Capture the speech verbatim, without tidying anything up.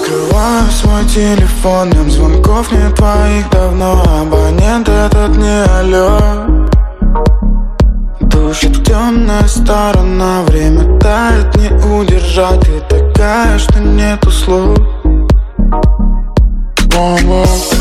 Открываю свой телефон, нет звонков, нет твоих давно. Абонент этот не алло. Душит темная сторона, время тает, не удержать. Ты такая, что нету слов. Бом-бом.